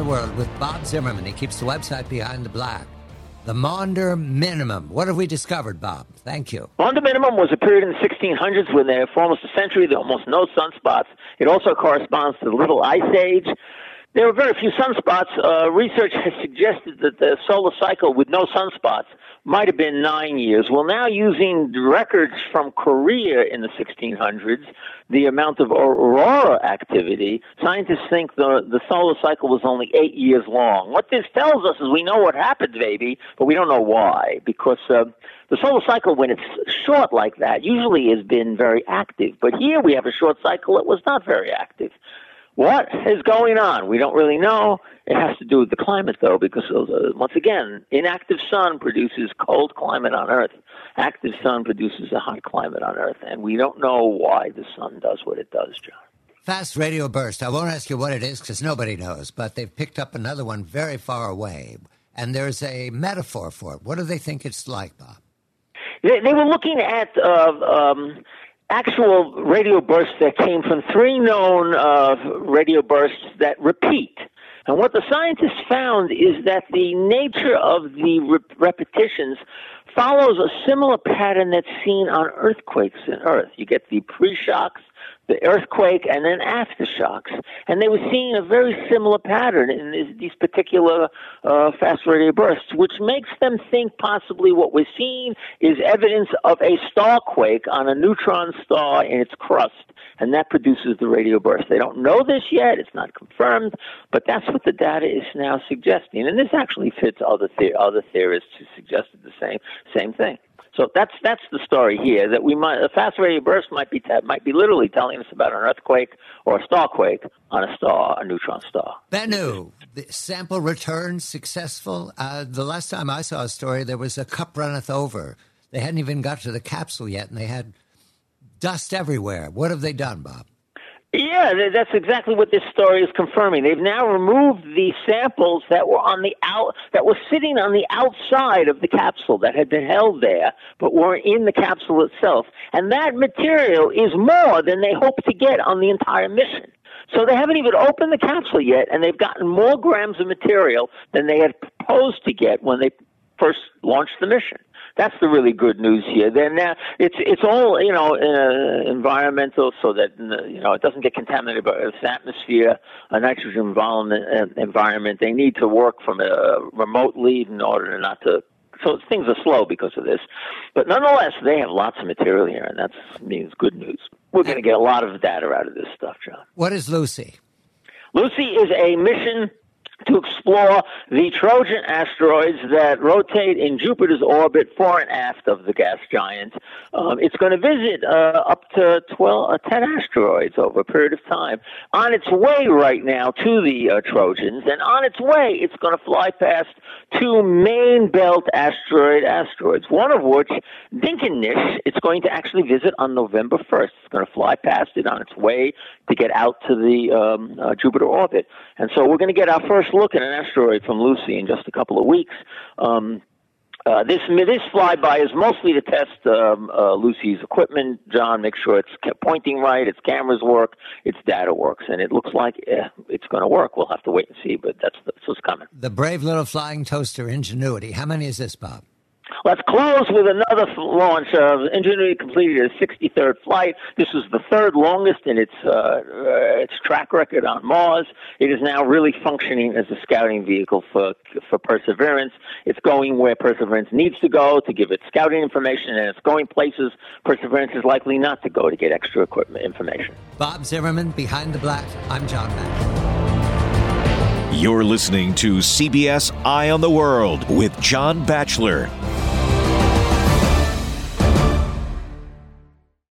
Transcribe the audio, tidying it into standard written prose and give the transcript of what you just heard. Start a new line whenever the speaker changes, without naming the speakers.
the World with Bob Zimmerman. He keeps the website Behind the Black. The Maunder Minimum. What have we discovered, Bob? Thank you.
Maunder Minimum was a period in the 1600s when there, for almost a century, there were almost no sunspots. It also corresponds to the Little Ice Age. There were very few sunspots. Research has suggested that the solar cycle with no sunspots might have been 9 years. Well, now using records from Korea in the 1600s, the amount of aurora activity, scientists think the solar cycle was only 8 years long. What this tells us is we know what happened, baby, but we don't know why, because the solar cycle, when it's short like that, usually has been very active. But here we have a short cycle that was not very active. What is going on? We don't really know. It has to do with the climate, though, because, once again, inactive sun produces cold climate on Earth. Active sun produces a hot climate on Earth, and we don't know why the sun does what it does, John.
Fast radio burst. I won't ask you what it is because nobody knows, but they've picked up another one very far away, and there's a metaphor for it. What do they think it's like, Bob?
They were looking at actual radio bursts that came from three known radio bursts that repeat. And what the scientists found is that the nature of the repetitions follows a similar pattern that's seen on earthquakes in Earth. You get the pre-shocks, the earthquake, and then aftershocks. And they were seeing a very similar pattern in these particular fast radio bursts, which makes them think possibly what we're seeing is evidence of a starquake on a neutron star in its crust. And that produces the radio burst. They don't know this yet. It's not confirmed. But that's what the data is now suggesting. And this actually fits other theorists who suggested the same thing. So that's the story here. That a fast radio burst might be literally telling us about an earthquake or a starquake on a neutron star.
Bennu, the sample return successful. The last time I saw a story, there was a cup runneth over. They hadn't even got to the capsule yet, and they had dust everywhere. What have they done, Bob?
Yeah, that's exactly what this story is confirming. They've now removed the samples that were that were sitting on the outside of the capsule that had been held there, but weren't in the capsule itself. And that material is more than they hoped to get on the entire mission. So they haven't even opened the capsule yet, and they've gotten more grams of material than they had proposed to get when they first launched the mission. That's the really good news here. Then now it's all environmental, so that it doesn't get contaminated by Earth's atmosphere, a nitrogen environment. They need to work from remotely in order not to. So things are slow because of this, but nonetheless, they have lots of material here, and that means good news. We're going to get a lot of data out of this stuff, John.
What is Lucy? Lucy
is a mission to explore the Trojan asteroids that rotate in Jupiter's orbit fore and aft of the gas giant. It's going to visit up to 10 asteroids over a period of time. On its way right now to the Trojans, and on its way, it's going to fly past two main belt asteroids, one of which, Dinkinnish, it's going to actually visit on November 1st. It's going to fly past it on its way to get out to the Jupiter orbit. And so we're going to get our first look at an asteroid from Lucy in just a couple of weeks. This flyby is mostly to test Lucy's equipment, John, make sure it's pointing right, its cameras work, its data works, and it looks like it's going to work. We'll have to wait and see, but that's what's coming.
The brave little flying toaster, Ingenuity. How many is this, Bob?
Let's close with another launch. Ingenuity completed its 63rd flight. This was the third longest in its track record on Mars. It is now really functioning as a scouting vehicle for Perseverance. It's going where Perseverance needs to go to give it scouting information, and it's going places Perseverance is likely not to go to get extra equipment information.
Bob Zimmerman, Behind the Black. I'm John Batchelor.
You're listening to CBS Eye on the World with John Batchelor.